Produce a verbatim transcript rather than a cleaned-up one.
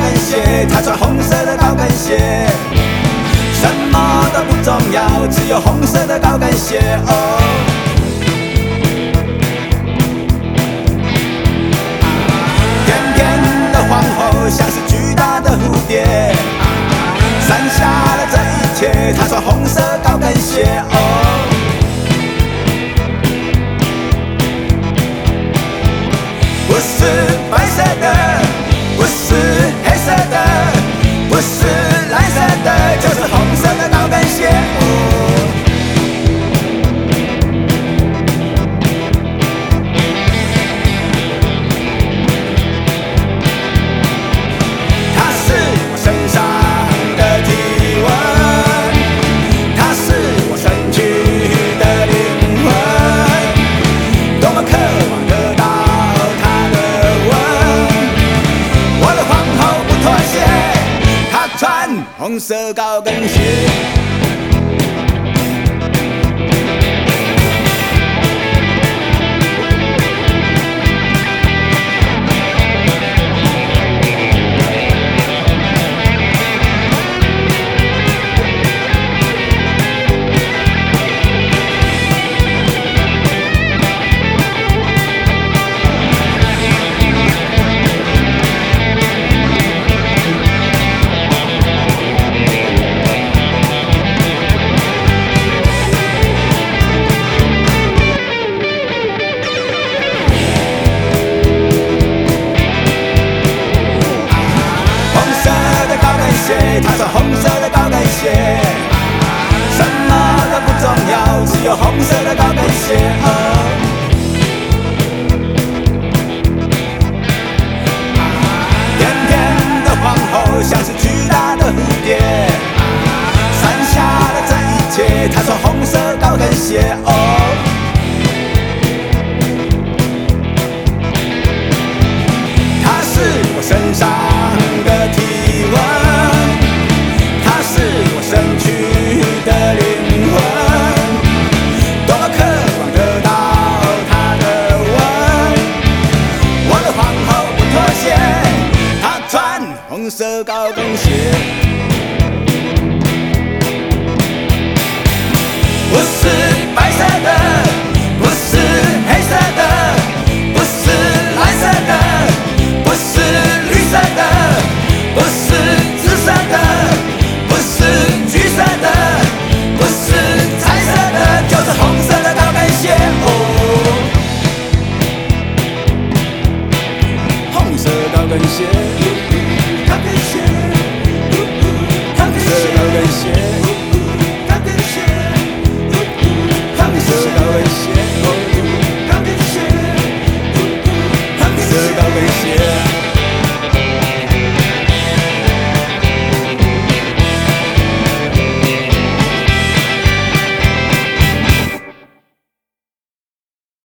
跟鞋，她穿红色的高跟鞋，什么都不重要，只有红色的高跟鞋。哦，翩翩的皇后像是巨大的蝴蝶，闪下了这一切，她穿红色高跟鞋。哦。不是白色的，不是黑色的，不是蓝色的，就是红色的高跟鞋。哦，它是我身上的体温，它是我身躯的灵魂，多么渴望得到红色高跟鞋。她穿红色的高跟鞋，什么都不重要，只有红色的高跟鞋。哦，翩翩的皇后像是巨大的蝴蝶，闪下了这一切，她穿红色高跟鞋。哦。